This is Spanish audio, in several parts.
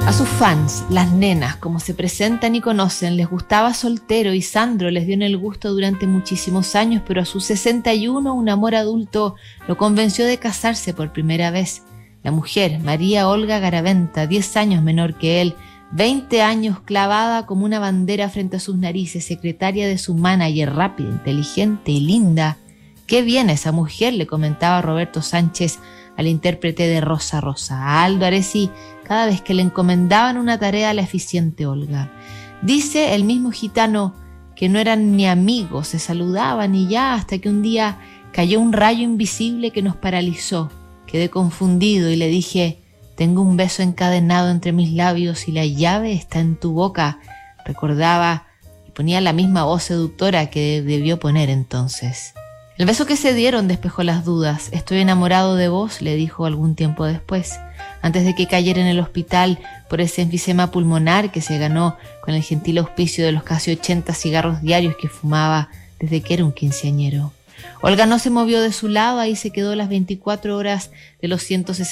A sus fans, las nenas, como se presentan y conocen, les gustaba soltero y Sandro les dio en el gusto durante muchísimos años, pero a sus 61 un amor adulto lo convenció de casarse por primera vez. La mujer, María Olga Garaventa, 10 años menor que él, 20 años clavada como una bandera frente a sus narices, secretaria de su manager, rápida, inteligente y linda. «Qué bien esa mujer», le comentaba Roberto Sánchez al intérprete de Rosa Rosa, a Aldo Aresi, cada vez que le encomendaban una tarea a la eficiente Olga. Dice el mismo gitano que no eran ni amigos, se saludaban y ya, hasta que un día cayó un rayo invisible que nos paralizó. Quedé confundido y le dije: «Tengo un beso encadenado entre mis labios y la llave está en tu boca», recordaba y ponía la misma voz seductora que debió poner entonces. El beso que se dieron despejó las dudas. «Estoy enamorado de vos», le dijo algún tiempo después, antes de que cayera en el hospital por ese enfisema pulmonar que se ganó con el gentil auspicio de los casi 80 cigarros diarios que fumaba desde que era un quinceañero. Olga no se movió de su lado, ahí se quedó las 24 horas de los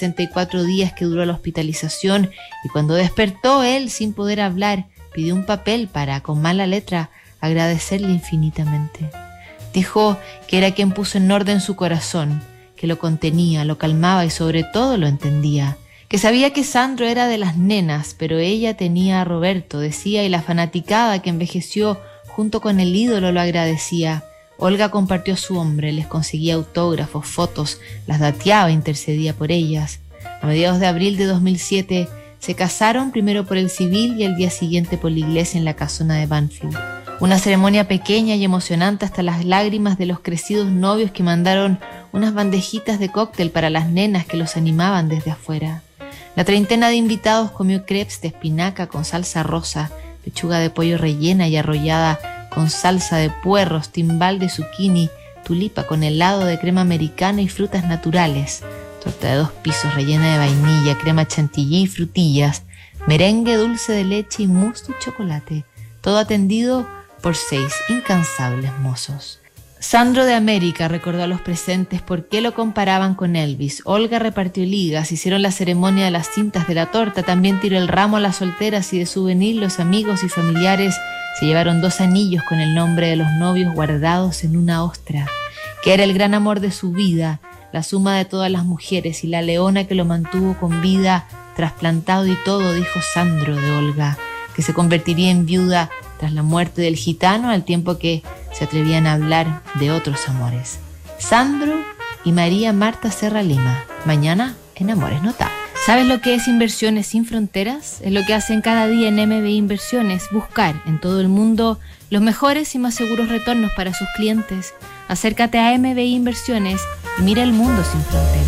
164 días que duró la hospitalización, y cuando despertó él, sin poder hablar, pidió un papel para, con mala letra, agradecerle infinitamente. Dijo que era quien puso en orden su corazón, que lo contenía, lo calmaba y sobre todo lo entendía, que sabía que Sandro era de las nenas, pero ella tenía a Roberto, decía, y la fanaticada que envejeció junto con el ídolo lo agradecía. Olga compartió su hombre, les conseguía autógrafos, fotos, las dateaba, intercedía por ellas. A mediados de abril de 2007 se casaron, primero por el civil y el día siguiente por la iglesia en la casona de Banfield. Una ceremonia pequeña y emocionante hasta las lágrimas de los crecidos novios que mandaron unas bandejitas de cóctel para las nenas que los animaban desde afuera. La treintena de invitados comió crepes de espinaca con salsa rosa, pechuga de pollo rellena y arrollada con salsa de puerros, timbal de zucchini, tulipa con helado de crema americana y frutas naturales, torta de 2 pisos rellena de vainilla, crema chantilly y frutillas, merengue dulce de leche y mousse de chocolate, todo atendido por 6 incansables mozos. Sandro de América recordó a los presentes por qué lo comparaban con Elvis. Olga repartió ligas, hicieron la ceremonia de las cintas de la torta, también tiró el ramo a las solteras y de souvenir los amigos y familiares se llevaron 2 anillos con el nombre de los novios guardados en una ostra, que era el gran amor de su vida, la suma de todas las mujeres y la leona que lo mantuvo con vida, trasplantado y todo, dijo Sandro de Olga, que se convertiría en viuda tras la muerte del gitano, al tiempo que se atrevían a hablar de otros amores. Sandro y María Marta Serra Lima, mañana en Amores Notables. ¿Sabes lo que es Inversiones Sin Fronteras? Es lo que hacen cada día en MBI Inversiones, buscar en todo el mundo los mejores y más seguros retornos para sus clientes. Acércate a MBI Inversiones y mira el mundo sin fronteras.